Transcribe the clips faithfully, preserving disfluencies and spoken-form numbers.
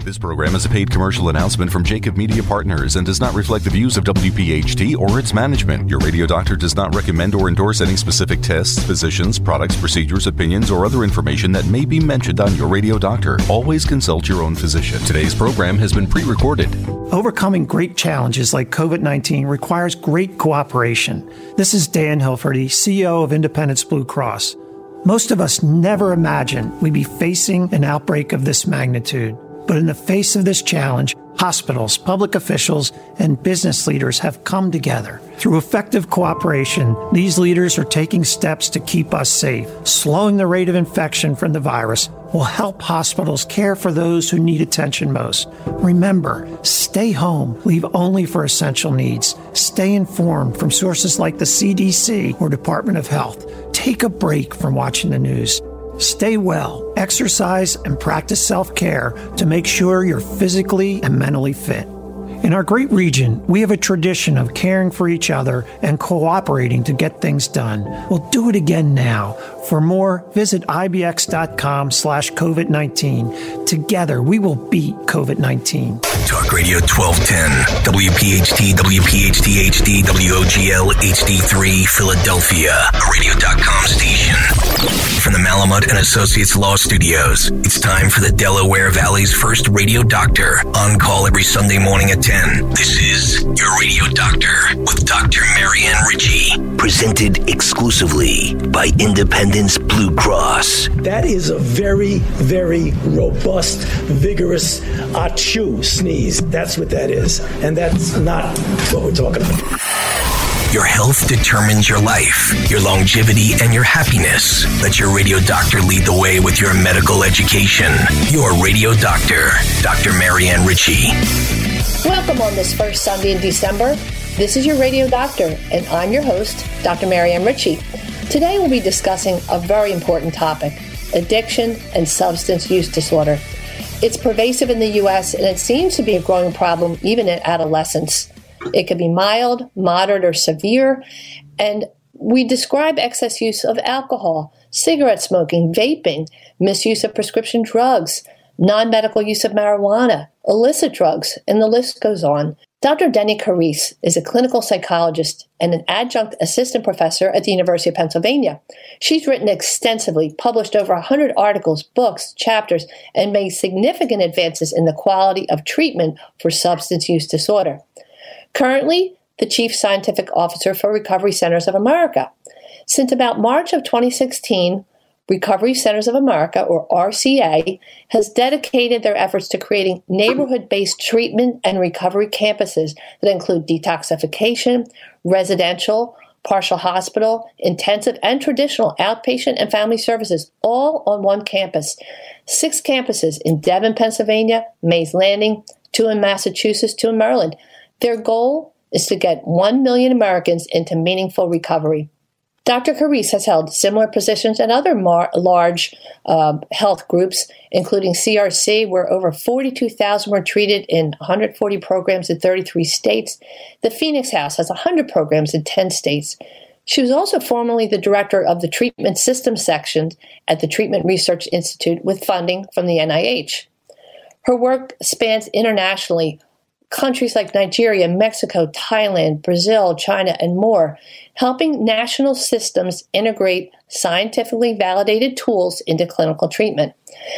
This program is a paid commercial announcement from Jacob Media Partners and does not reflect the views of W P H T or its management. Your radio doctor does not recommend or endorse any specific tests, physicians, products, procedures, opinions, or other information that may be mentioned on your radio doctor. Always consult your own physician. Today's program has been pre-recorded. Overcoming great challenges like covid nineteen requires great cooperation. This is Dan Hilferty, C E O of Independence Blue Cross. Most of us never imagined we'd be facing an outbreak of this magnitude. But in the face of this challenge, hospitals, public officials, and business leaders have come together. Through effective cooperation, these leaders are taking steps to keep us safe. Slowing the rate of infection from the virus will help hospitals care for those who need attention most. Remember, stay home, leave only for essential needs. Stay informed from sources like the C D C or Department of Health. Take a break from watching the news. Stay well, exercise, and practice self-care to make sure you're physically and mentally fit. In our great region, we have a tradition of caring for each other and cooperating to get things done. We'll do it again now. For more, visit ibx.com slash COVID-19. Together, we will beat covid nineteen. Talk Radio twelve ten, W P H T, W P H T H D, W O G L H D three, Philadelphia, a radio dot com station. From the Malamut and Associates Law Studios, it's time for the Delaware Valley's first radio doctor, on call every Sunday morning at ten. This is Your Radio Doctor with Doctor Marianne Ritchie, presented exclusively by Independence Blue Cross. That is a very, very robust, vigorous achoo sneeze. That's what that is. And that's not what we're talking about. Your health determines your life, your longevity, and your happiness. Let your radio doctor lead the way with your medical education. Your Radio Doctor, Doctor Marianne Ritchie. Welcome on this first Sunday in December. This is your Radio Doctor, and I'm your host, Doctor Marianne Ritchie. Today we'll be discussing a very important topic, addiction and substance use disorder. It's pervasive in the U S, and it seems to be a growing problem even in adolescents. It could be mild, moderate, or severe, and we describe excess use of alcohol, cigarette smoking, vaping, misuse of prescription drugs, non-medical use of marijuana, illicit drugs, and the list goes on. Doctor Denny Carisse is a clinical psychologist and an adjunct assistant professor at the University of Pennsylvania. She's written extensively, published over one hundred articles, books, chapters, and made significant advances in the quality of treatment for substance use disorder. Currently, the Chief Scientific Officer for Recovery Centers of America. Since about March of twenty sixteen, Recovery Centers of America, or R C A, has dedicated their efforts to creating neighborhood-based treatment and recovery campuses that include detoxification, residential, partial hospital, intensive and traditional outpatient and family services, all on one campus. Six campuses in Devon, Pennsylvania, Mays Landing, two in Massachusetts, two in Maryland. Their goal is to get one million Americans into meaningful recovery. Doctor Carisse has held similar positions at other mar- large uh, health groups, including C R C, where over forty-two thousand were treated in one hundred forty programs in thirty-three states. The Phoenix House has one hundred programs in ten states. She was also formerly the director of the Treatment Systems Section at the Treatment Research Institute with funding from the N I H. Her work spans internationally, countries like Nigeria, Mexico, Thailand, Brazil, China, and more, helping national systems integrate scientifically validated tools into clinical treatment.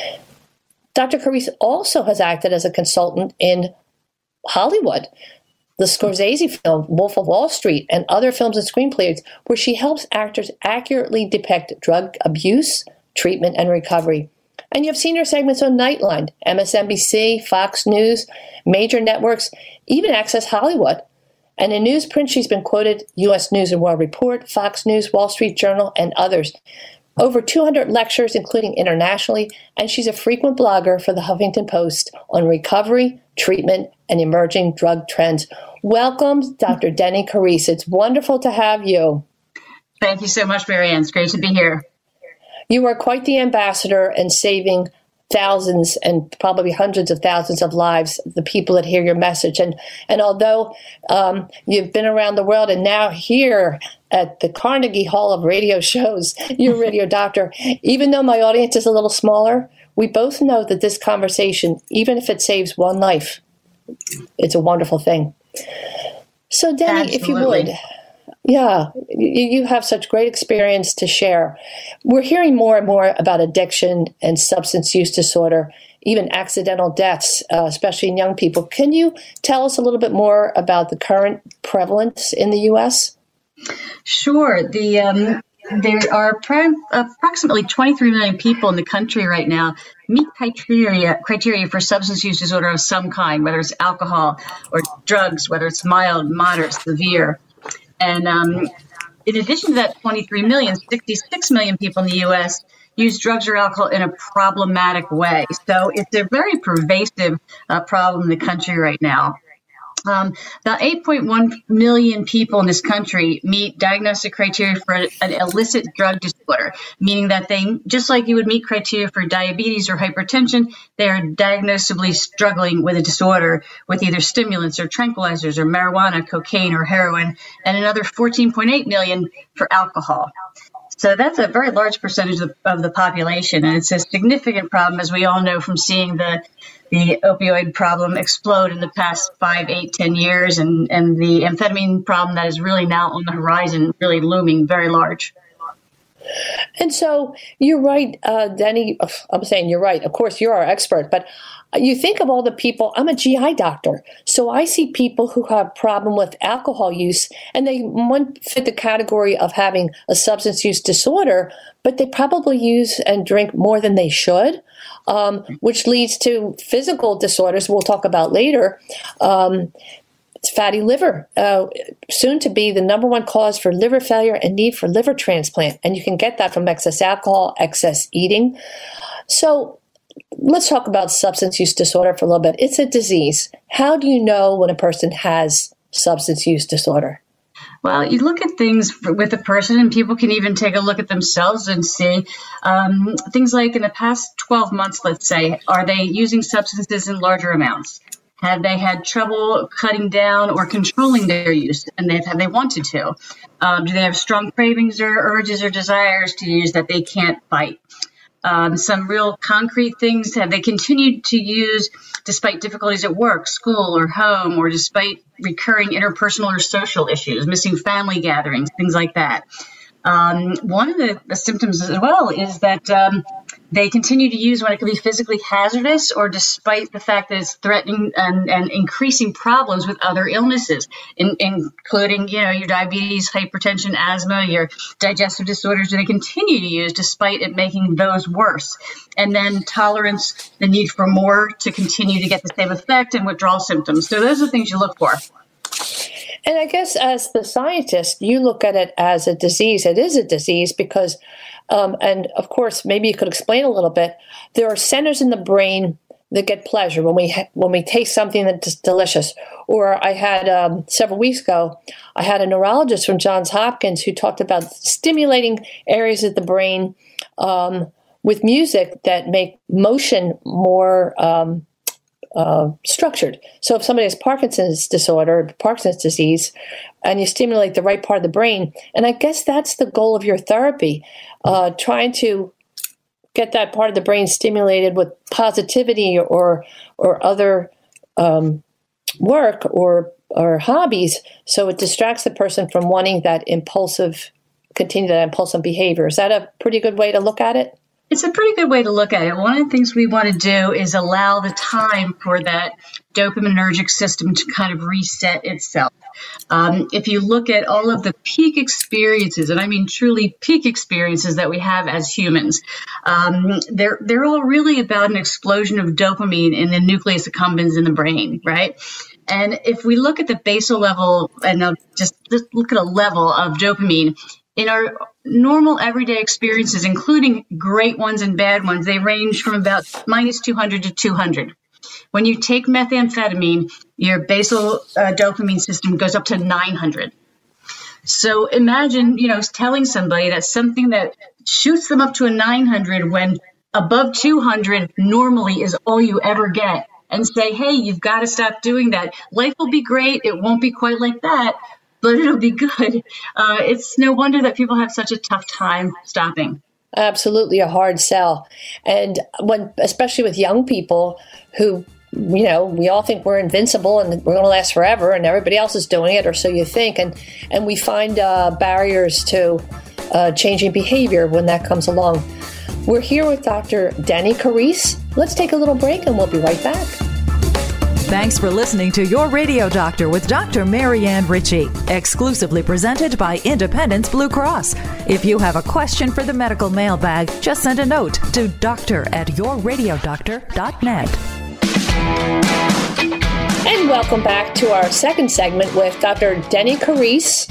Doctor Carisse also has acted as a consultant in Hollywood, the Scorsese film Wolf of Wall Street, and other films and screenplays where she helps actors accurately depict drug abuse, treatment, and recovery. And you've seen her segments on Nightline, M S N B C, Fox News, major networks, even Access Hollywood. And in newsprint, she's been quoted U S News and World Report, Fox News, Wall Street Journal, and others. Over two hundred lectures, including internationally, and she's a frequent blogger for the Huffington Post on recovery, treatment, and emerging drug trends. Welcome, Doctor Denny Carisse. It's wonderful to have you. Thank you so much, Marianne. It's great to be here. You are quite the ambassador in saving thousands and probably hundreds of thousands of lives, the people that hear your message. And and although um, you've been around the world and now here at the Carnegie Hall of radio shows, you're a radio doctor, even though my audience is a little smaller, we both know that this conversation, even if it saves one life, it's a wonderful thing. So, Denny, Absolutely. If you would, yeah, you, you have such great experience to share. We're hearing more and more about addiction and substance use disorder, even accidental deaths, uh, especially in young people. Can you tell us a little bit more about the current prevalence in the U S? Sure. The um, there are pre- approximately twenty-three million people in the country right now meet criteria criteria for substance use disorder of some kind, whether it's alcohol or drugs, whether it's mild, moderate, severe. And um, in addition to that twenty-three million, sixty-six million people in the U S use drugs or alcohol in a problematic way. So it's a very pervasive uh, problem in the country right now. Um, about eight point one million people in this country meet diagnostic criteria for an illicit drug disorder, meaning that they, just like you would meet criteria for diabetes or hypertension, they are diagnosably struggling with a disorder with either stimulants or tranquilizers or marijuana, cocaine, or heroin, and another fourteen point eight million for alcohol. So that's a very large percentage of, of the population, and it's a significant problem, as we all know from seeing the the opioid problem explode in the past five, eight, ten years, and, and the amphetamine problem that is really now on the horizon, really looming very large. And so you're right, uh, Denny. I'm saying you're right. Of course, you're our expert, but you think of all the people. I'm a G I doctor, so I see people who have problem with alcohol use, and they might fit the category of having a substance use disorder, but they probably use and drink more than they should, um, which leads to physical disorders we'll talk about later. Um, fatty liver, uh, soon to be the number one cause for liver failure and need for liver transplant. And you can get that from excess alcohol, excess eating. So let's talk about substance use disorder for a little bit. It's a disease. How do you know when a person has substance use disorder? Well, you look at things with a person, and people can even take a look at themselves and see um, things like in the past twelve months, let's say, are they using substances in larger amounts? Have they had trouble cutting down or controlling their use, and they've, have they wanted to? Um, do they have strong cravings or urges or desires to use that they can't fight? Um, some real concrete things, have they continued to use despite difficulties at work, school, or home, or despite recurring interpersonal or social issues, missing family gatherings, things like that? Um, one of the, the symptoms as well is that um, they continue to use when it can be physically hazardous, or despite the fact that it's threatening and, and increasing problems with other illnesses, in, including, you know, your diabetes, hypertension, asthma, your digestive disorders. Do they continue to use despite it making those worse? And then tolerance, the need for more to continue to get the same effect, and withdrawal symptoms. So those are things you look for. And I guess as the scientist, you look at it as a disease. It is a disease because, um, and of course, maybe you could explain a little bit. There are centers in the brain that get pleasure when we ha- when we taste something that's delicious. Or I had um, several weeks ago, I had a neurologist from Johns Hopkins who talked about stimulating areas of the brain um, with music that make motion more um, Uh, structured. So if somebody has Parkinson's disorder, Parkinson's disease, and you stimulate the right part of the brain, and I guess that's the goal of your therapy, uh, trying to get that part of the brain stimulated with positivity or or other um, work or or hobbies, so it distracts the person from wanting that impulsive, continue that impulsive behavior. Is that a pretty good way to look at it? It's a pretty good way to look at it. One of the things we want to do is allow the time for that dopaminergic system to kind of reset itself. Um, if you look at all of the peak experiences, and I mean truly peak experiences that we have as humans, um, they're they're all really about an explosion of dopamine in the nucleus accumbens in the brain, right? And if we look at the basal level, and I'll just, just look at a level of dopamine, in our normal everyday experiences, including great ones and bad ones, they range from about minus two hundred to two hundred. When you take methamphetamine, your basal uh, dopamine system goes up to nine hundred. So imagine, you know, telling somebody that something that shoots them up to a nine hundred when above two hundred normally is all you ever get, and say, hey, you've got to stop doing that. Life will be great. It won't be quite like that, but it'll be good. Uh, it's no wonder that people have such a tough time stopping. Absolutely a hard sell. And when, especially with young people who, you know, we all think we're invincible and we're going to last forever and everybody else is doing it, or so you think. And, and we find uh, barriers to uh, changing behavior when that comes along. We're here with Doctor Denny Carisse. Let's take a little break and we'll be right back. Thanks for listening to Your Radio Doctor with Doctor Marianne Ritchie, exclusively presented by Independence Blue Cross. If you have a question for the medical mailbag, just send a note to doctor at your radio doctor dot net. And welcome back to our second segment with Doctor Denny Carisse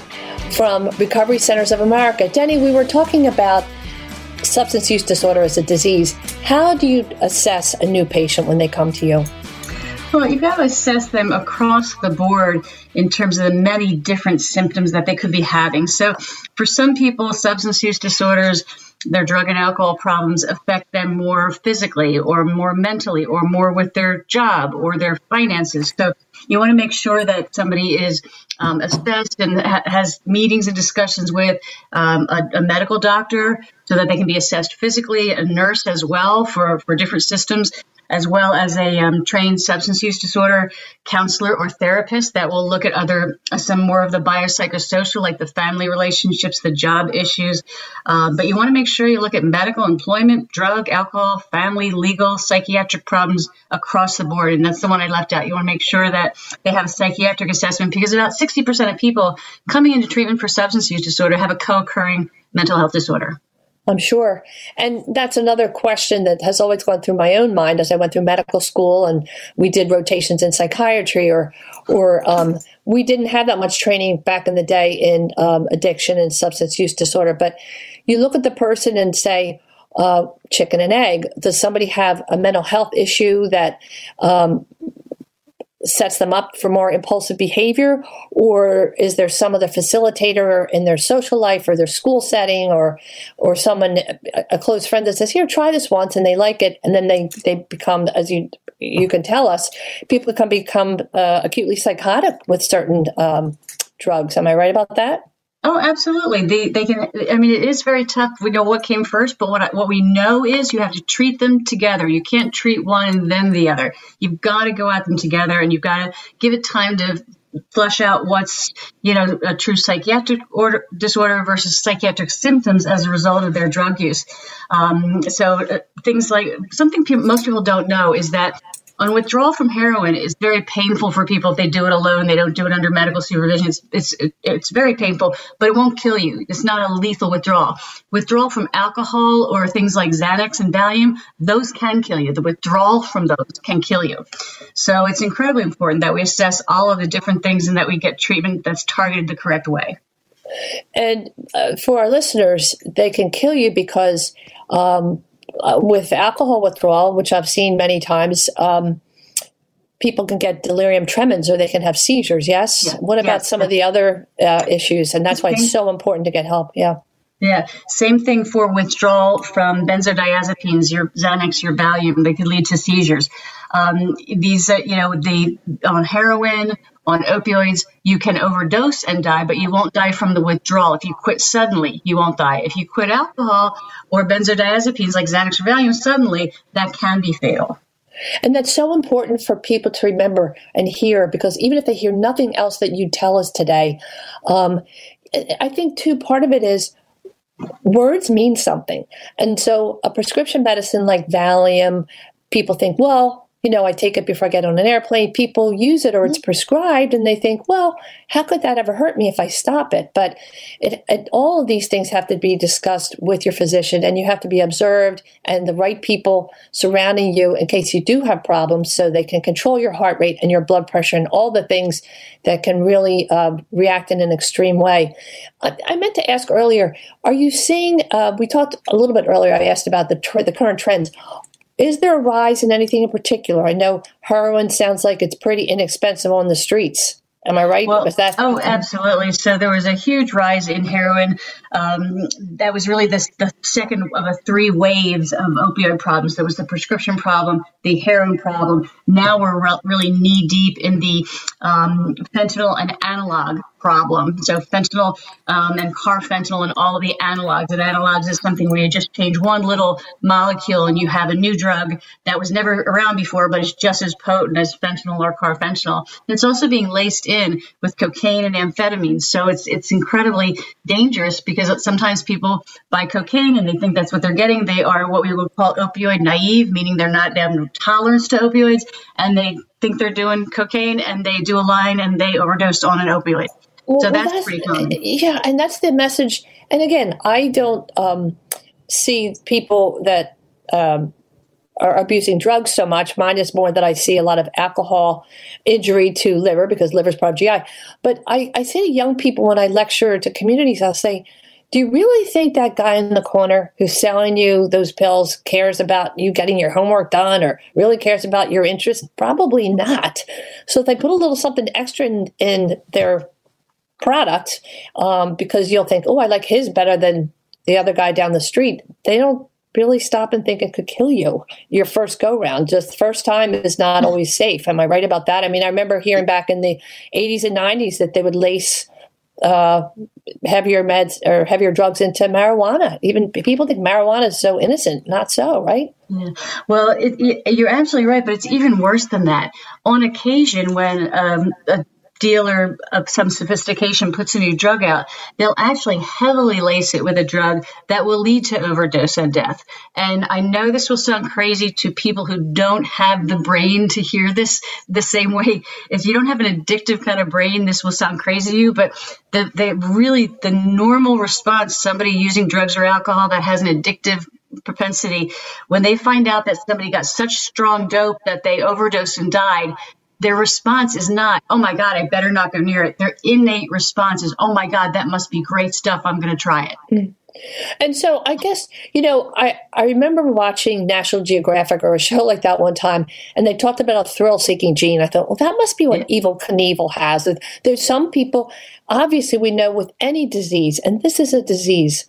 from Recovery Centers of America. Denny, we were talking about substance use disorder as a disease. How do you assess a new patient when they come to you? Well, you've got to assess them across the board in terms of the many different symptoms that they could be having. So for some people, substance use disorders, their drug and alcohol problems affect them more physically or more mentally or more with their job or their finances. So you want to make sure that somebody is um, assessed and ha- has meetings and discussions with um, a, a medical doctor so that they can be assessed physically, a nurse as well for, for different systems, as well as a um, trained substance use disorder counselor or therapist that will look at other, uh, some more of the biopsychosocial, like the family relationships, the job issues. Uh, but you want to make sure you look at medical, employment, drug, alcohol, family, legal, psychiatric problems across the board. And that's the one I left out. You want to make sure that they have a psychiatric assessment, because about sixty percent of people coming into treatment for substance use disorder have a co-occurring mental health disorder. I'm sure. And that's another question that has always gone through my own mind as I went through medical school and we did rotations in psychiatry, or or um, we didn't have that much training back in the day in um, addiction and substance use disorder. But you look at the person and say, uh, chicken and egg, does somebody have a mental health issue that um, sets them up for more impulsive behavior, or is there some other facilitator in their social life or their school setting, or or someone, a close friend that says, here, try this once, and they like it, and then they, they become, as you you can tell us, people can become uh, acutely psychotic with certain um, drugs. Am I right about that? Oh, absolutely. They they can. I mean, it is very tough. We know what came first, but what I, what we know is you have to treat them together. You can't treat one and then the other. You've got to go at them together, and you've got to give it time to flush out what's, you know, a true psychiatric order, disorder versus psychiatric symptoms as a result of their drug use. Um, so uh, things like something people, most people don't know is that on withdrawal from heroin is very painful for people if they do it alone. They don't do it under medical supervision. It's it's it's very painful, but it won't kill you. It's not a lethal withdrawal. Withdrawal from alcohol or things like Xanax and Valium, those can kill you. The withdrawal from those can kill you. So it's incredibly important that we assess all of the different things and that we get treatment that's targeted the correct way. And uh, for our listeners, they can kill you because um, Uh, with alcohol withdrawal, which I've seen many times, um, people can get delirium tremens or they can have seizures. Yes. Yeah. What about yes. some of the other uh, issues? And that's why it's so important to get help. Yeah. Yeah. Same thing for withdrawal from benzodiazepines, your Xanax, your Valium. They could lead to seizures. Um, these, uh, you know, the on heroin, on opioids, you can overdose and die, but you won't die from the withdrawal. If you quit suddenly, you won't die. If you quit alcohol or benzodiazepines like Xanax or Valium suddenly, that can be fatal. And that's so important for people to remember and hear, because even if they hear nothing else that you tell us today, um, I think, too, part of it is words mean something. And so a prescription medicine like Valium, people think, well, you know, I take it before I get on an airplane. People use it or it's prescribed and they think, well, how could that ever hurt me if I stop it? But it, it, all of these things have to be discussed with your physician, and you have to be observed and the right people surrounding you in case you do have problems, so they can control your heart rate and your blood pressure and all the things that can really uh, react in an extreme way. I, I meant to ask earlier, are you seeing, uh, we talked a little bit earlier, I asked about the tr- the current trends. Is there a rise in anything in particular? I know heroin sounds like it's pretty inexpensive on the streets. Am I right? Well, was that- oh, absolutely. So there was a huge rise in heroin um, that was really this, the second of a three waves of opioid problems. There was the prescription problem, the heroin problem. Now we're re- really knee deep in the um, fentanyl and analog problem. So fentanyl um, and carfentanil and all of the analogs. And analogs is something where you just change one little molecule and you have a new drug that was never around before, but it's just as potent as fentanyl or carfentanil. And it's also being laced in with cocaine and amphetamines. So it's it's incredibly dangerous because sometimes people buy cocaine and they think that's what they're getting. They are what we would call opioid naive, meaning they're not, they have no tolerance to opioids, and they think they're doing cocaine and they do a line and they overdose on an opioid. Well, so that's, well, that's pretty common. Yeah, and that's the message. And again, I don't um, see people that um, are abusing drugs so much. Mine is more that I see a lot of alcohol injury to liver because liver is part of G I. But I, I say to young people when I lecture to communities, I'll say, do you really think that guy in the corner who's selling you those pills cares about you getting your homework done or really cares about your interest? Probably not. So if they put a little something extra in, in their product, um, because you'll think, oh, I like his better than the other guy down the street. They don't really stop and think it could kill you your first go round. Just first time is not always safe. Am I right about that? I mean, I remember hearing back in the eighties and nineties that they would lace uh, heavier meds or heavier drugs into marijuana. Even people think marijuana is so innocent. Not so, right? Yeah. Well, it, it, you're absolutely right, but it's even worse than that. On occasion, when um, a dealer of some sophistication puts a new drug out, they'll actually heavily lace it with a drug that will lead to overdose and death. And I know this will sound crazy to people who don't have the brain to hear this the same way. If you don't have an addictive kind of brain, this will sound crazy to you, but the, the really the normal response, somebody using drugs or alcohol that has an addictive propensity, when they find out that somebody got such strong dope that they overdosed and died, their response is not, oh my God, I better not go near it. Their innate response is, oh my God, that must be great stuff. I'm going to try it. Mm. And so I guess, you know, I, I remember watching National Geographic or a show like that one time, and they talked about a thrill-seeking gene. I thought, well, that must be what yeah. Evel Knievel has. There's some people, obviously we know with any disease, and this is a disease,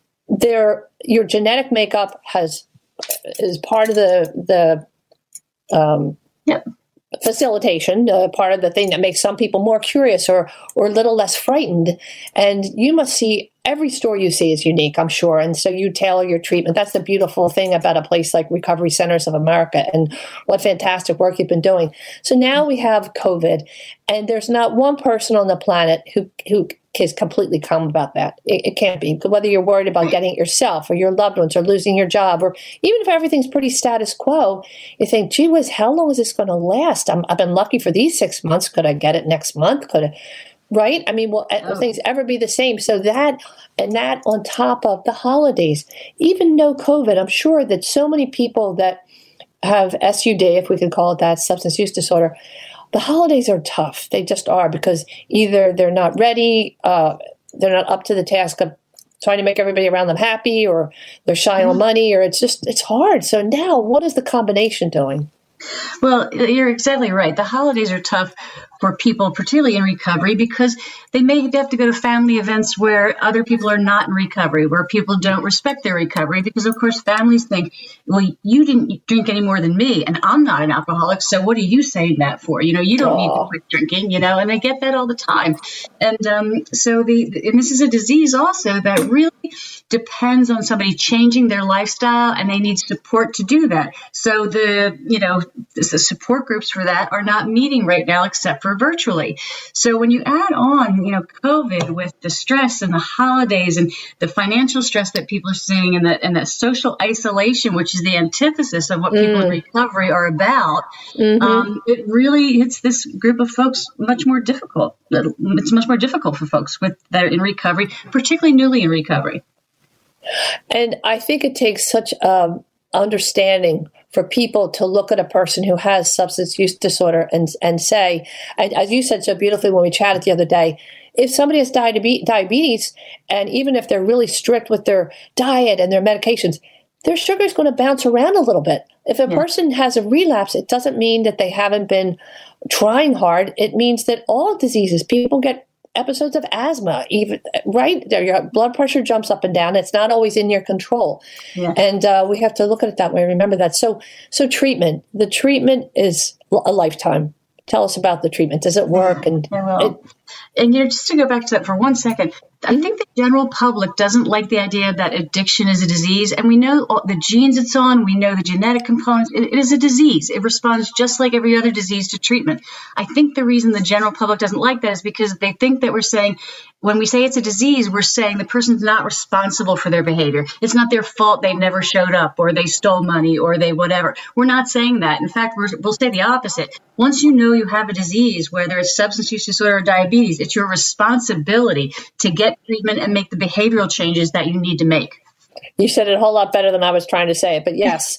there your genetic makeup has is part of the, the um, yeah. facilitation, uh, part of the thing that makes some people more curious or or a little less frightened. And you must see every story you see is unique, I'm sure. And so you tailor your treatment. That's the beautiful thing about a place like Recovery Centers of America and what fantastic work you've been doing. So now we have COVID, and there's not one person on the planet who who is completely calm about that. It, it can't be. Whether you're worried about getting it yourself or your loved ones or losing your job, or even if everything's pretty status quo, you think, gee whiz, how long is this going to last? I'm, I've been lucky for these six months. Could I get it next month? Could I? Right? I mean, will oh. things ever be the same? So that, and that on top of the holidays, even no COVID, I'm sure that so many people that have S U D, if we could call it that, substance use disorder, the holidays are tough. They just are, because either they're not ready, uh, they're not up to the task of trying to make everybody around them happy, or they're shy on money, or it's just, it's hard. So now what is the combination doing? Well, you're exactly right. The holidays are tough for people, particularly in recovery, because they may have to go to family events where other people are not in recovery, where people don't respect their recovery, because, of course, families think, well, you didn't drink any more than me, and I'm not an alcoholic, so what are you saying that for? You know, you don't Aww. need to quit drinking, you know, and I get that all the time. And um, so the, and this is a disease also that really depends on somebody changing their lifestyle, and they need support to do that. So the, you know, the support groups for that are not meeting right now, except for virtually. So when you add on, you know, COVID with the stress and the holidays and the financial stress that people are seeing, and the and the social isolation, which is the antithesis of what mm. people in recovery are about, mm-hmm. um, it really hits this group of folks much more difficult. It's much more difficult for folks with that are in recovery, particularly newly in recovery. And I think it takes such um, understanding for people to look at a person who has substance use disorder and and say, and as you said so beautifully when we chatted the other day, if somebody has diabetes, and even if they're really strict with their diet and their medications, their sugar is going to bounce around a little bit. If a yeah. person has a relapse, it doesn't mean that they haven't been trying hard. It means that all diseases, people get episodes of asthma, even right there, your blood pressure jumps up and down. It's not always in your control, yeah. and uh, we have to look at it that way. Remember that. So, so treatment. The treatment is a lifetime. Tell us about the treatment. Does it work? And it, and you know, just to go back to that for one second, I think the general public doesn't like the idea that addiction is a disease. And we know the genes it's on. We know the genetic components. It, it is a disease. It responds just like every other disease to treatment. I think the reason the general public doesn't like that is because they think that we're saying, when we say it's a disease, we're saying the person's not responsible for their behavior. It's not their fault they never showed up, or they stole money, or they whatever. We're not saying that. In fact, we're, we'll say the opposite. Once you know you have a disease, whether it's substance use disorder or diabetes, it's your responsibility to get treatment and make the behavioral changes that you need to make. You said it a whole lot better than I was trying to say it, but yes,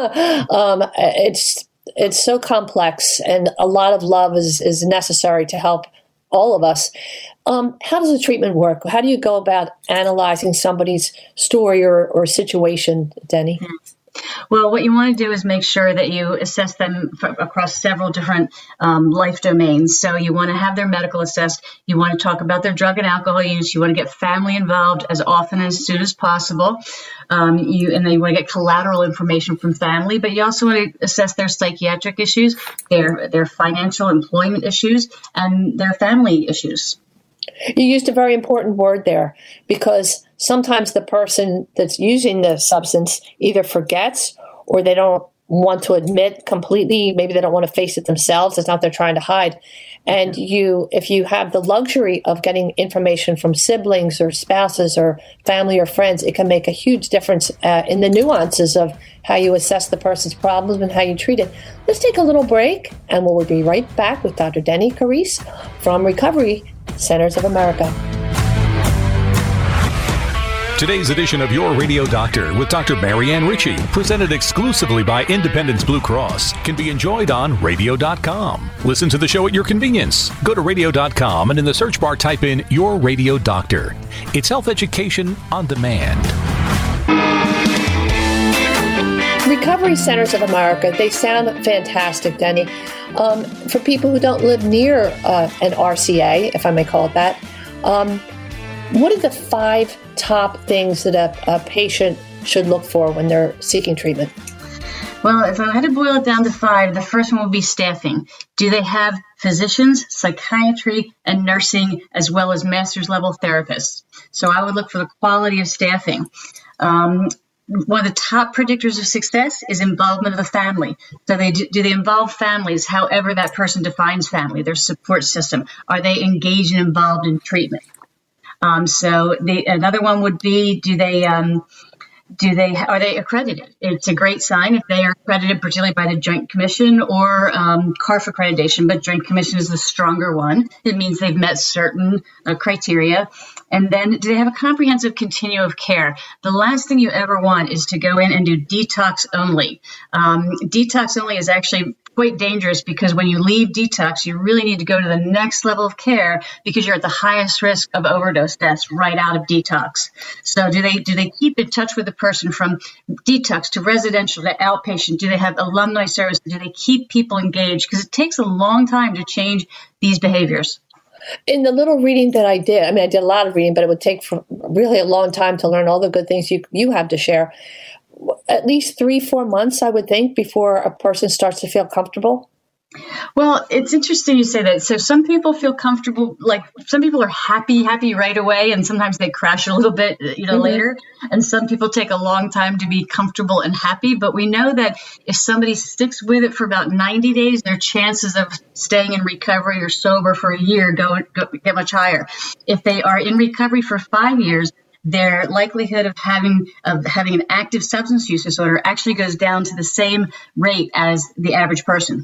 um, it's it's so complex, and a lot of love is, is necessary to help all of us. Um, how does the treatment work? How do you go about analyzing somebody's story or, or situation, Denny? Well, what you want to do is make sure that you assess them f- across several different um, life domains. So you want to have their medical assessed. You want to talk about their drug and alcohol use. You want to get family involved as often and as soon as possible. Um, you and then you want to get collateral information from family, but you also want to assess their psychiatric issues, their their financial employment issues, and their family issues. You used a very important word there, because sometimes the person that's using the substance either forgets, or they don't want to admit completely. Maybe they don't want to face it themselves. It's not they're trying to hide. And you, if you have the luxury of getting information from siblings or spouses or family or friends, it can make a huge difference uh, in the nuances of how you assess the person's problems and how you treat it. Let's take a little break, and we'll be right back with Doctor Denny Carisse from Recovery Centers of America. Today's edition of Your Radio Doctor with Doctor Marianne Ritchie, presented exclusively by Independence Blue Cross, can be enjoyed on radio dot com. Listen to the show at your convenience. Go to radio dot com and in the search bar type in Your Radio Doctor. It's health education on demand. Recovery Centers of America, they sound fantastic, Denny. Um, for people who don't live near uh, an R C A, if I may call it that, um, what are the five top things that a, a patient should look for when they're seeking treatment? Well, if I had to boil it down to five, the first one would be staffing. Do they have physicians, psychiatry, and nursing, as well as master's level therapists? So I would look for the quality of staffing. Um, One of the top predictors of success is involvement of the family. So they do, do they involve families, however that person defines family, their support system? Are they engaged and involved in treatment? Um, so the, another one would be, do they um, do they are they accredited? It's a great sign if they are accredited, particularly by the Joint Commission or um, C A R F accreditation, but Joint Commission is the stronger one. It means they've met certain uh, criteria. And then, do they have a comprehensive continuum of care? The last thing you ever want is to go in and do detox only. Um, detox only is actually quite dangerous, because when you leave detox, you really need to go to the next level of care, because you're at the highest risk of overdose deaths right out of detox. So do they do they keep in touch with the person from detox to residential to outpatient? Do they have alumni service? Do they keep people engaged? Because it takes a long time to change these behaviors. In the little reading that I did, I mean, I did a lot of reading, but it would take for really a long time to learn all the good things you you have to share. At least three, four months, I would think, before a person starts to feel comfortable. Well, it's interesting you say that. So some people feel comfortable, like some people are happy, happy right away, and sometimes they crash a little bit, you know, mm-hmm. later. And some people take a long time to be comfortable and happy. But we know that if somebody sticks with it for about ninety days, their chances of staying in recovery or sober for a year go, go get much higher. If they are in recovery for five years, their likelihood of having of having an active substance use disorder actually goes down to the same rate as the average person.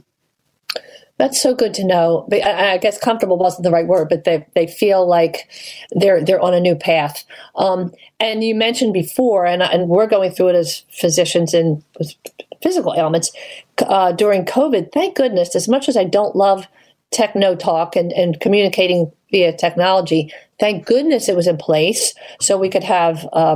That's so good to know. I guess comfortable wasn't the right word, but they they feel like they're they're on a new path. Um, and you mentioned before, and and we're going through it as physicians and with physical ailments uh, during COVID. Thank goodness, as much as I don't love techno talk and, and communicating via technology, thank goodness it was in place so we could have um,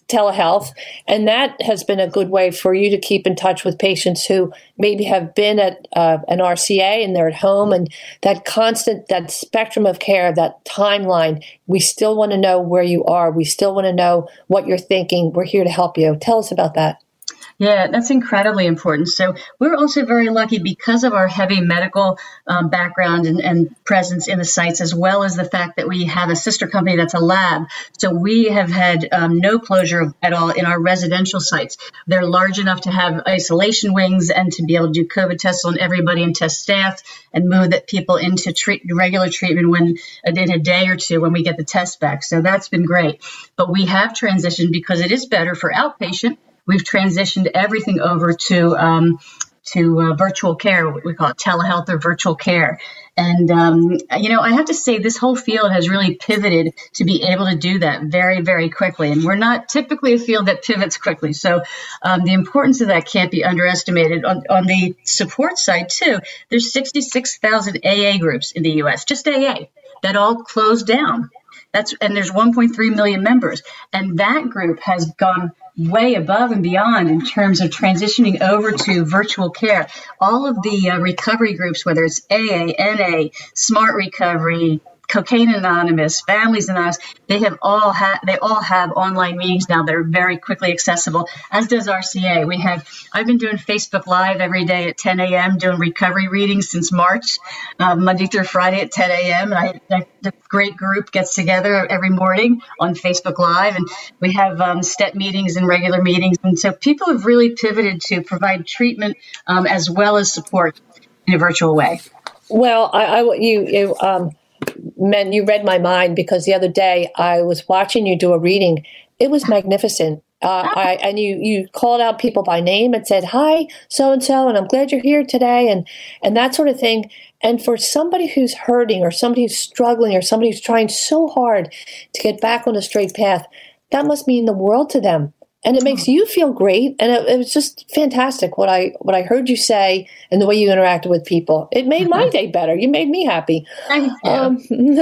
telehealth, and that has been a good way for you to keep in touch with patients who maybe have been at uh, an R C A and they're at home, and that constant, that spectrum of care, that timeline, we still want to know where you are. We still want to know what you're thinking. We're here to help you. Tell us about that. Yeah, that's incredibly important. So we're also very lucky because of our heavy medical um, background and, and presence in the sites, as well as the fact that we have a sister company that's a lab. So we have had um, no closure at all in our residential sites. They're large enough to have isolation wings and to be able to do COVID tests on everybody and test staff and move that people into treat, regular treatment when in a day or two when we get the test back. So that's been great. But we have transitioned because it is better for outpatient. We've transitioned everything over to um, to uh, virtual care, what we call it telehealth or virtual care. And, um, you know, I have to say this whole field has really pivoted to be able to do that very, very quickly. And we're not typically a field that pivots quickly. So um, the importance of that can't be underestimated. On, on the support side, too, there's sixty-six thousand A A groups in the U S, just A A, that all closed down. That's and there's one point three million members. And that group has gone way above and beyond in terms of transitioning over to virtual care. All of the uh, recovery groups, whether it's A A, N A, Smart Recovery, Cocaine Anonymous, Families Anonymous, they have all ha- they all have online meetings now that are very quickly accessible, as does R C A. We have I've been doing Facebook Live every day at ten a.m. doing recovery readings since March, uh, Monday through Friday at ten a.m. And I, I, the great group gets together every morning on Facebook Live, and we have um, step meetings and regular meetings. And so people have really pivoted to provide treatment um, as well as support in a virtual way. Well, I, I you you um. Man, you read my mind, because the other day I was watching you do a reading. It was magnificent. Uh, I, and you, you called out people by name and said, hi, so-and-so, and I'm glad you're here today, and, and that sort of thing. And for somebody who's hurting or somebody who's struggling or somebody who's trying so hard to get back on a straight path, that must mean the world to them. And it makes you feel great. And it, it was just fantastic what I what I heard you say and the way you interacted with people. It made my day better. You made me happy. Um,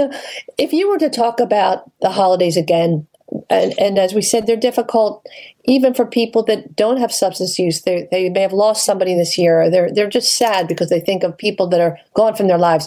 if you were to talk about the holidays again, and, and as we said, they're difficult even for people that don't have substance use. They they may have lost somebody this year, or they're they're just sad because they think of people that are gone from their lives.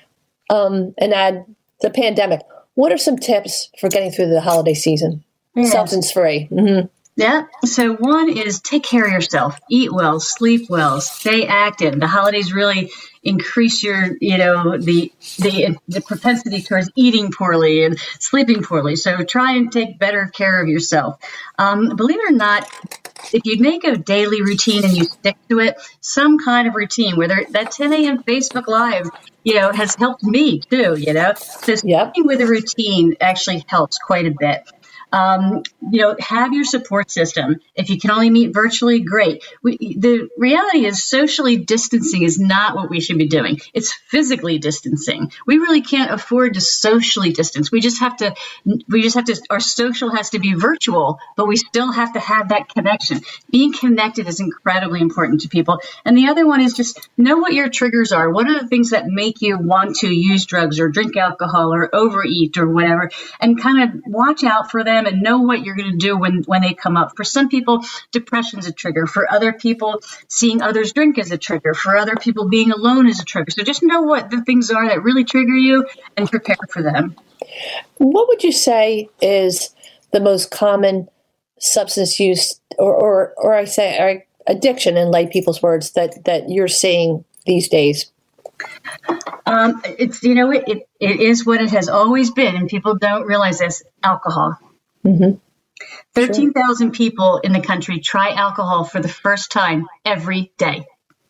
Um, and add the pandemic. What are some tips for getting through the holiday season? Yes. Substance free. Mm-hmm. Yeah. So one is take care of yourself, eat well, sleep well, stay active. The holidays really increase your, you know, the, the, the propensity towards eating poorly and sleeping poorly. So try and take better care of yourself. Um, believe it or not, if you make a daily routine and you stick to it, some kind of routine, whether that ten a.m. Facebook Live, you know, has helped me too, you know, so sticking yep. with a routine actually helps quite a bit. Um, you know, have your support system. If you can only meet virtually, great. We, the reality is socially distancing is not what we should be doing. It's physically distancing. We really can't afford to socially distance. We just have to, we just have to, our social has to be virtual, but we still have to have that connection. Being connected is incredibly important to people. And the other one is just know what your triggers are. What are the things that make you want to use drugs or drink alcohol or overeat or whatever, and kind of watch out for them and know what you're going to do when, when they come up. For some people, depression is a trigger. For other people, seeing others drink is a trigger. For other people, being alone is a trigger. So just know what the things are that really trigger you and prepare for them. What would you say is the most common substance use or, or, or I say or addiction in lay people's words that, that you're seeing these days? Um, it's, you know, it, it, it is what it has always been, and people don't realize this, alcohol. Mm-hmm. thirteen thousand sure. people in the country try alcohol for the first time every day.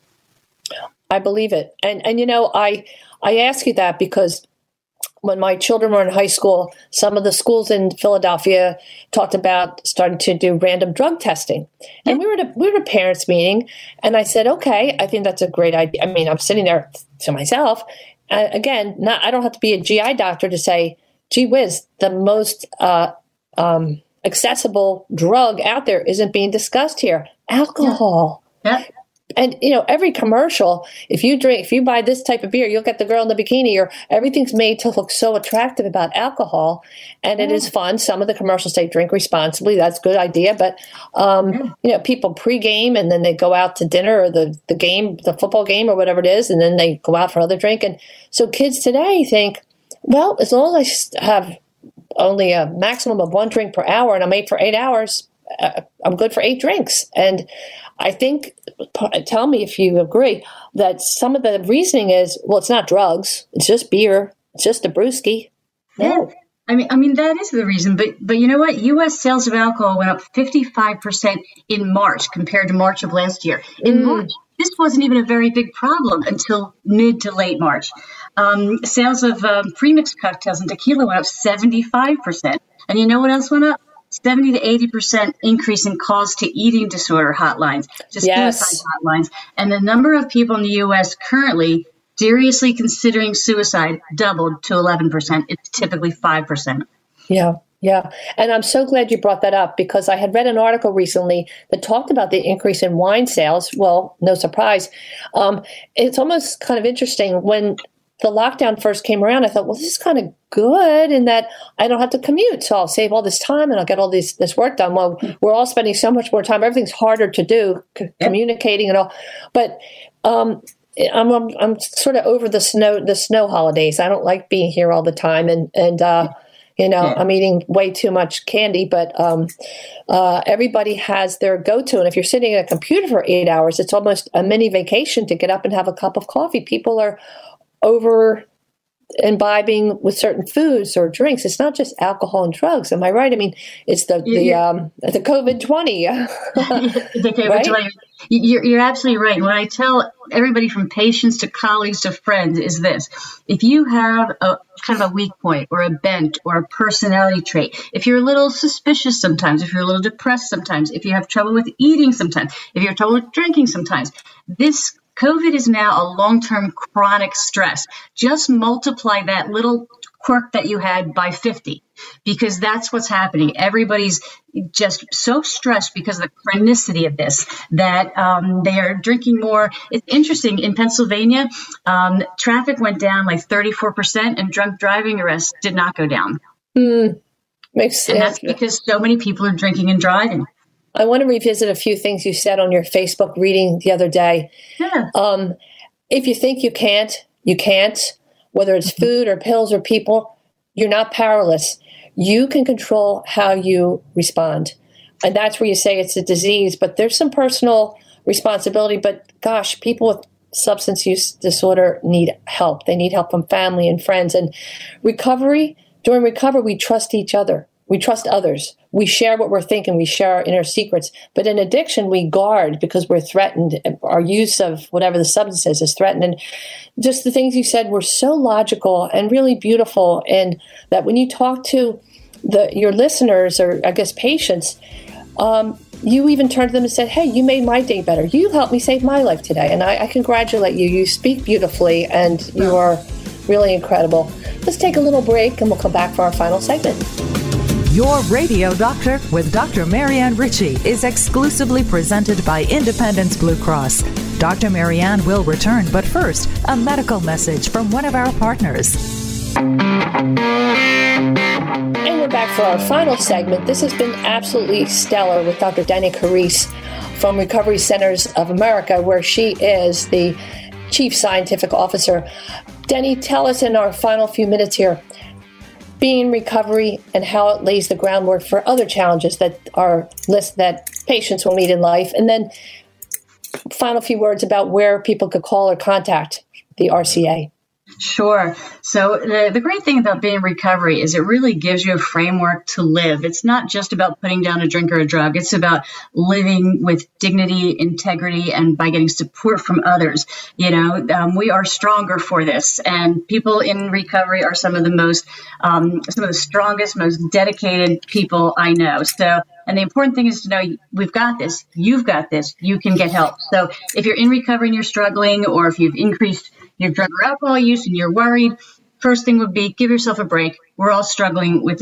I believe it. And, and you know, I, I ask you that because when my children were in high school, some of the schools in Philadelphia talked about starting to do random drug testing. And we were at a, we were at a parents' meeting, and I said, okay, I think that's a great idea. I mean, I'm sitting there to myself. Uh, again, not I don't have to be a G I doctor to say, gee whiz, the most uh, um, accessible drug out there isn't being discussed here. Alcohol. Yeah. And, you know, every commercial, if you drink, if you buy this type of beer, you'll get the girl in the bikini, or everything's made to look so attractive about alcohol. And it is fun. Some of the commercials say drink responsibly. That's a good idea. But, um, you know, people pregame and then they go out to dinner or the, the game, the football game or whatever it is, and then they go out for another drink. And so kids today think, well, as long as I have only a maximum of one drink per hour and I'm ate for eight hours, uh, I'm good for eight drinks. And I think, tell me if you agree, that some of the reasoning is, well, it's not drugs. It's just beer. It's just a brewski. No. Yeah. I mean, I mean that is the reason. But but you know what? U S sales of alcohol went up fifty-five percent in March compared to March of last year. In mm. March, this wasn't even a very big problem until mid to late March. Um, sales of um, premixed cocktails and tequila went up seventy-five percent. And you know what else went up? seventy to eighty percent increase in calls to eating disorder hotlines, just yes. suicide hotlines. And the number of people in the U S currently seriously considering suicide doubled to eleven percent. It's typically five percent. Yeah, yeah. And I'm so glad you brought that up, because I had read an article recently that talked about the increase in wine sales. Well, no surprise. Um, it's almost kind of interesting. When the lockdown first came around, I thought, well, this is kind of good in that I don't have to commute. So I'll save all this time and I'll get all this, this work done. Well, we're all spending so much more time. Everything's harder to do, c- communicating and all. But um, I'm, I'm I'm sort of over the snow the snow holidays. I don't like being here all the time. And, and uh, you know, yeah. I'm eating way too much candy. But um, uh, everybody has their go-to. And if you're sitting at a computer for eight hours, it's almost a mini vacation to get up and have a cup of coffee. People are over imbibing with certain foods or drinks. It's not just alcohol and drugs. Am I right? I mean, it's the the yeah. um, the COVID twenty. the COVID right? twenty. You're, you're absolutely right. What I tell everybody from patients to colleagues to friends is this: if you have a kind of a weak point or a bent or a personality trait, if you're a little suspicious sometimes, if you're a little depressed sometimes, if you have trouble with eating sometimes, if you have trouble with drinking sometimes, this COVID is now a long-term chronic stress. Just multiply that little quirk that you had by fifty, because that's what's happening. Everybody's just so stressed because of the chronicity of this that um, they are drinking more. It's interesting. In Pennsylvania, um, traffic went down like thirty-four percent and drunk driving arrests did not go down. Mm, makes and sense. That's because so many people are drinking and driving. I want to revisit a few things you said on your Facebook reading the other day. Yeah. Um, if you think you can't, you can't. Whether it's food or pills or people, you're not powerless. You can control how you respond. And that's where you say it's a disease, but there's some personal responsibility. But gosh, people with substance use disorder need help. They need help from family and friends. And recovery, during recovery, we trust each other. We trust others. We share what we're thinking. We share our inner secrets. But in addiction, we guard because we're threatened. Our use of whatever the substance is is threatened. And just the things you said were so logical and really beautiful. And that when you talk to the your listeners, or I guess patients, um, you even turned to them and said, hey, you made my day better. You helped me save my life today. And I, I congratulate you. You speak beautifully and you are really incredible. Let's take a little break and we'll come back for our final segment. Your Radio Doctor with Doctor Marianne Ritchie is exclusively presented by Independence Blue Cross. Doctor Marianne will return, but first, a medical message from one of our partners. And we're back for our final segment. This has been absolutely stellar with Doctor Denny Carisse from Recovery Centers of America, where she is the Chief Scientific Officer. Denny, tell us in our final few minutes here, being in recovery and how it lays the groundwork for other challenges that are list that patients will meet in life. And then final few words about where people could call or contact the R C A. Sure. So the, the great thing about being in recovery is it really gives you a framework to live. It's not just about putting down a drink or a drug. It's about living with dignity, integrity, and by getting support from others. You know, um, we are stronger for this. And people in recovery are some of the most, um, some of the strongest, most dedicated people I know. So, and the important thing is to know we've got this, you've got this, you can get help. So if you're in recovery and you're struggling, or if you've increased your drug or alcohol use and you're worried, first thing would be give yourself a break. We're all struggling with this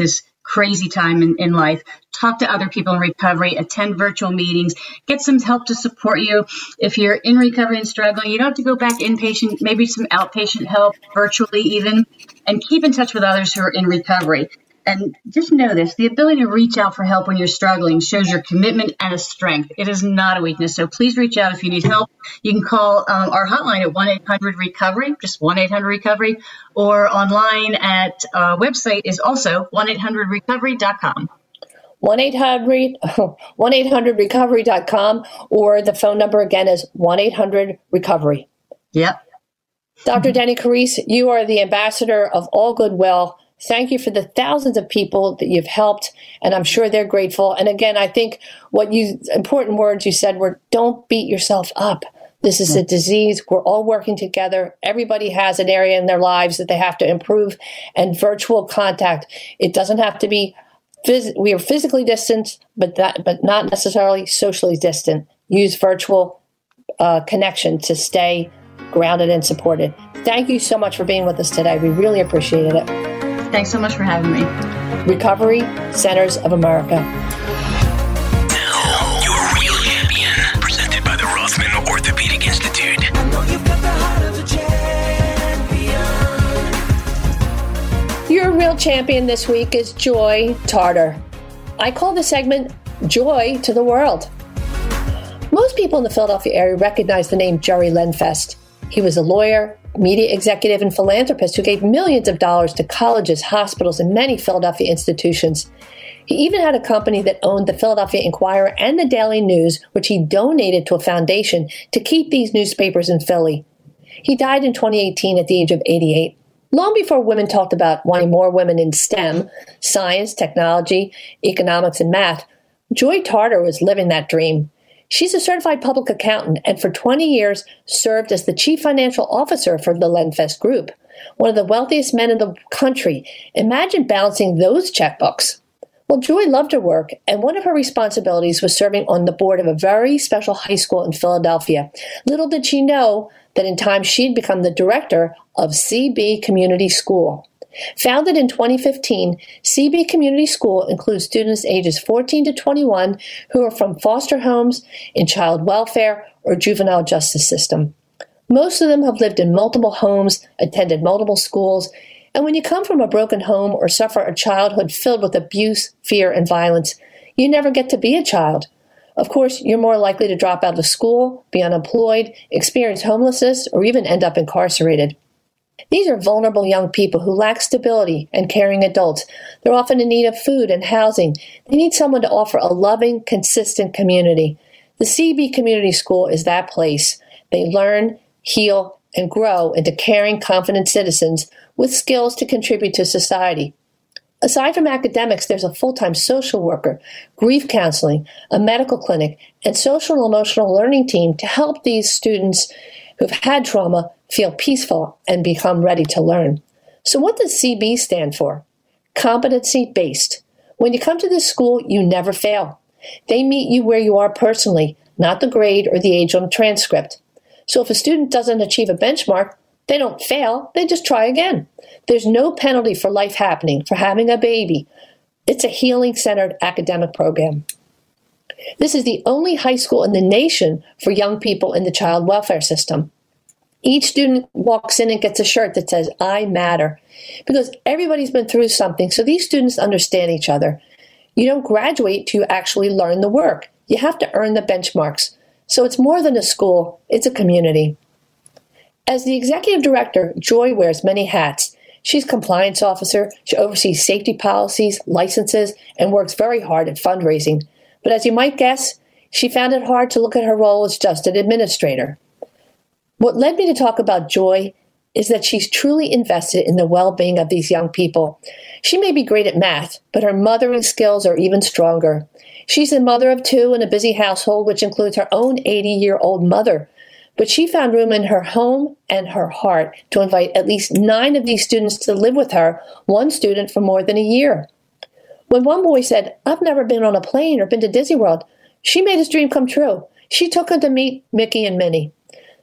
crazy time in, in life. Talk to other people in recovery, attend virtual meetings, get some help to support you. If you're in recovery and struggling, you don't have to go back inpatient, maybe some outpatient help, virtually even, and keep in touch with others who are in recovery. And just know this, the ability to reach out for help when you're struggling shows your commitment and a strength. It is not a weakness. So please reach out if you need help. You can call um, our hotline at one eight hundred recovery, just one eight hundred recovery, or online at our website is also one eight hundred recovery dot com. one eight hundred recovery dot com, or the phone number again is one eight hundred recovery. Yep. Doctor Denny Carisse, you are the ambassador of All Goodwill. Thank you for the thousands of people that you've helped, and I'm sure they're grateful. And again, I think what you important words you said were, don't beat yourself up. This is a disease. We're all working together. Everybody has an area in their lives that they have to improve, and virtual contact. It doesn't have to be, phys- we are physically distant, but that, but not necessarily socially distant. Use virtual uh, connection to stay grounded and supported. Thank you so much for being with us today. We really appreciated it. Thanks so much for having me. Recovery Centers of America. Now, your real champion, presented by the Rothman Orthopedic Institute. I know you've got the heart of a champion. Your real champion this week is Joy Tarter. I call the segment Joy to the World. Most people in the Philadelphia area recognize the name Jerry Lenfest. He was a lawyer, media executive, and philanthropist who gave millions of dollars to colleges, hospitals, and many Philadelphia institutions. He even had a company that owned the Philadelphia Inquirer and the Daily News, which he donated to a foundation to keep these newspapers in Philly. He died in twenty eighteen at the age of eighty-eight. Long before women talked about wanting more women in STEM, science, technology, economics, and math, Joy Tarter was living that dream. She's a certified public accountant and for twenty years served as the chief financial officer for the Lenfest Group, one of the wealthiest men in the country. Imagine balancing those checkbooks. Well, Joy loved her work, and one of her responsibilities was serving on the board of a very special high school in Philadelphia. Little did she know that in time she'd become the director of C B Community School. Founded in twenty fifteen, C B Community School includes students ages fourteen to twenty-one who are from foster homes, in child welfare, or juvenile justice system. Most of them have lived in multiple homes, attended multiple schools, and when you come from a broken home or suffer a childhood filled with abuse, fear, and violence, you never get to be a child. Of course, you're more likely to drop out of school, be unemployed, experience homelessness, or even end up incarcerated. These are vulnerable young people who lack stability and caring adults. They're often in need of food and housing. They need someone to offer a loving, consistent community. The C B Community School is that place. They learn, heal, and grow into caring, confident citizens with skills to contribute to society. Aside from academics, there's a full-time social worker, grief counseling, a medical clinic, and social and emotional learning team to help these students who've had trauma feel peaceful and become ready to learn. So what does C B stand for? Competency-based. When you come to this school, you never fail. They meet you where you are personally, not the grade or the age on the transcript. So if a student doesn't achieve a benchmark, they don't fail, they just try again. There's no penalty for life happening, for having a baby. It's a healing-centered academic program. This is the only high school in the nation for young people in the child welfare system. Each student walks in and gets a shirt that says, I matter, because everybody's been through something, so these students understand each other. You don't graduate till you actually learn the work. You have to earn the benchmarks. So it's more than a school, it's a community. As the executive director, Joy wears many hats. She's compliance officer, she oversees safety policies, licenses, and works very hard at fundraising. But as you might guess, she found it hard to look at her role as just an administrator. What led me to talk about Joy is that she's truly invested in the well-being of these young people. She may be great at math, but her mothering skills are even stronger. She's a mother of two in a busy household, which includes her own eighty-year-old mother. But she found room in her home and her heart to invite at least nine of these students to live with her, one student for more than a year. When one boy said, I've never been on a plane or been to Disney World, she made his dream come true. She took him to meet Mickey and Minnie.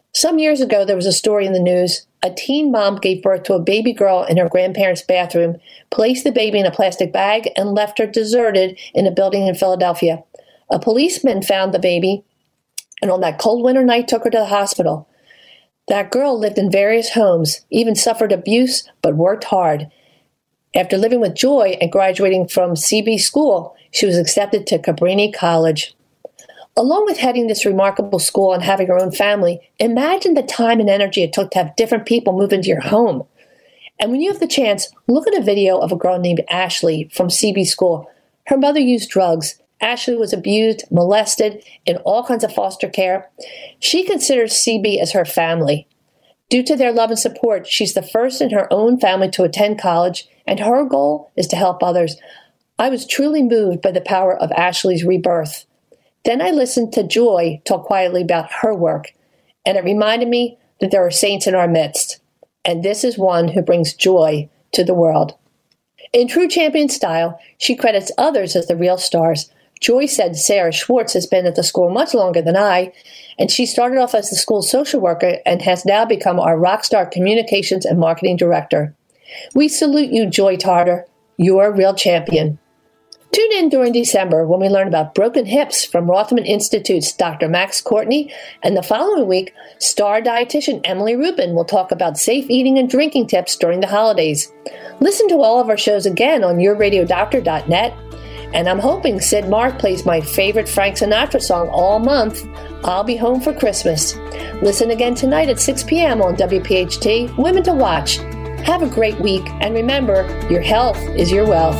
Some years ago, there was a story in the news. A teen mom gave birth to a baby girl in her grandparents' bathroom, placed the baby in a plastic bag, and left her deserted in a building in Philadelphia. A policeman found the baby, and on that cold winter night took her to the hospital. That girl lived in various homes, even suffered abuse, but worked hard. After living with joy and graduating from C B school, she was accepted to Cabrini College. Along with heading this remarkable school and having her own family, imagine the time and energy it took to have different people move into your home. And when you have the chance, look at a video of a girl named Ashley from C B school. Her mother used drugs. Ashley was abused, molested, in all kinds of foster care. She considers C B as her family. Due to their love and support, she's the first in her own family to attend college, and her goal is to help others. I was truly moved by the power of Ashley's rebirth. Then I listened to Joy talk quietly about her work, and it reminded me that there are saints in our midst, and this is one who brings joy to the world. In true champion style, she credits others as the real stars. Joy said Sarah Schwartz has been at the school much longer than I, and she started off as the school's social worker and has now become our rockstar communications and marketing director. We salute you, Joy Tarter. You're a real champion. Tune in during December when we learn about broken hips from Rothman Institute's Doctor Max Courtney, and the following week, star dietitian Emily Rubin will talk about safe eating and drinking tips during the holidays. Listen to all of our shows again on your radio doctor dot net, and I'm hoping Sid Mark plays my favorite Frank Sinatra song all month, I'll Be Home for Christmas. Listen again tonight at six p.m. on W P H T, Women to Watch. Have a great week, and remember, your health is your wealth.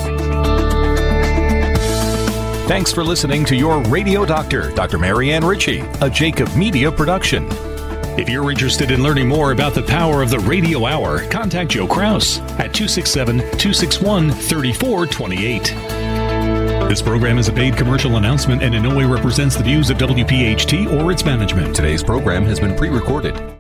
Thanks for listening to Your Radio Doctor, Doctor Marianne Ritchie, a Jacob Media production. If you're interested in learning more about the power of the radio hour, contact Joe Kraus at two six seven, two six one, three four two eight. This program is a paid commercial announcement and in no way represents the views of W P H T or its management. Today's program has been pre-recorded.